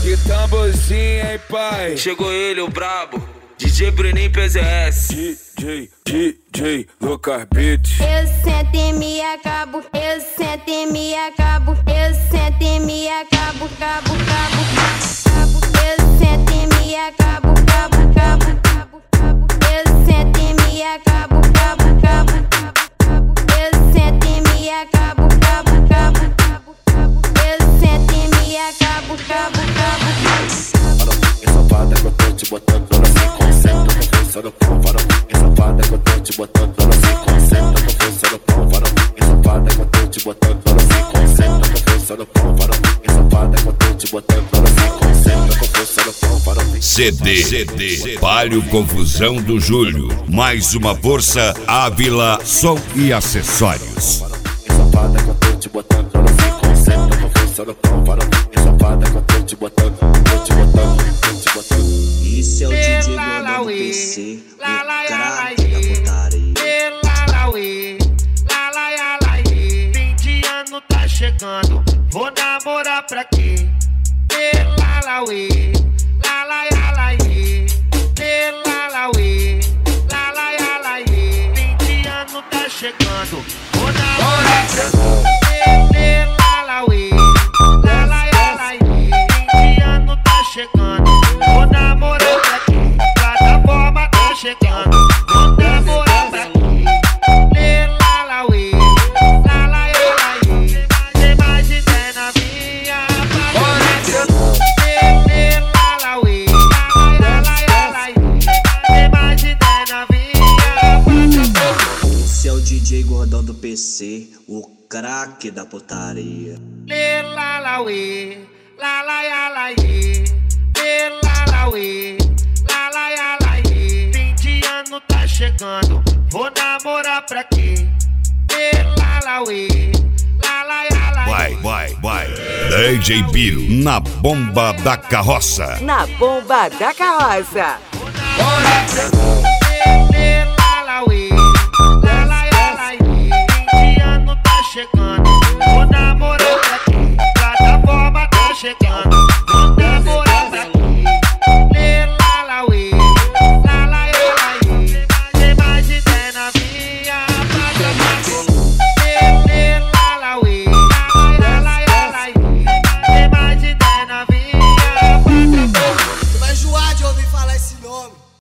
Que tamborzinho, hein, pai? Chegou ele, o brabo, DJ Bruninho PZS. DJ Lucas Beats. Eu sento e me acabo, eu sento e me acabo, eu sento e me acabo, cabo. Eu sento e me acabo, cabo. Eu sento e me acabo, cabo. Eu sento e me acabo, cabo. Eu sento e me acabo, cabo. Essa safada que eu tô te botando, ela se concentra com força no pão. Essa safada que eu tô te botando, ela se concentra com força no pão. Essa safada que eu tô te botando, ela se concentra com força no pão. Essa safada que eu tô te botando, ela se concentra com força no pão. CD Palio Confusão do Júlio. Mais uma força, Ávila, som e acessórios. Essa safada que eu tô te botando, ela se concentra com força no pão. Essa safada que eu tô te botando, Isso é o DJ Gordão do PC, o craque da putaria. Fim de ano tá chegando, vou namorar pra quê? Fim de ano tá chegando, vou namorar pra quê? Fim de ano tá chegando, vou namorar pra quê? Plataforma tá chegando, vou namorar pra quê? Tem mais de 10 na minha plataforma. Tem mais de 10 na minha plataforma. Esse é o DJ Gordão do PC, o craque da putaria. Fim de ano tá chegando, vou namorar pra quê? Vai. DJ Bill na bomba da carroça. Na bomba da carroça. Vou namorar pra quê?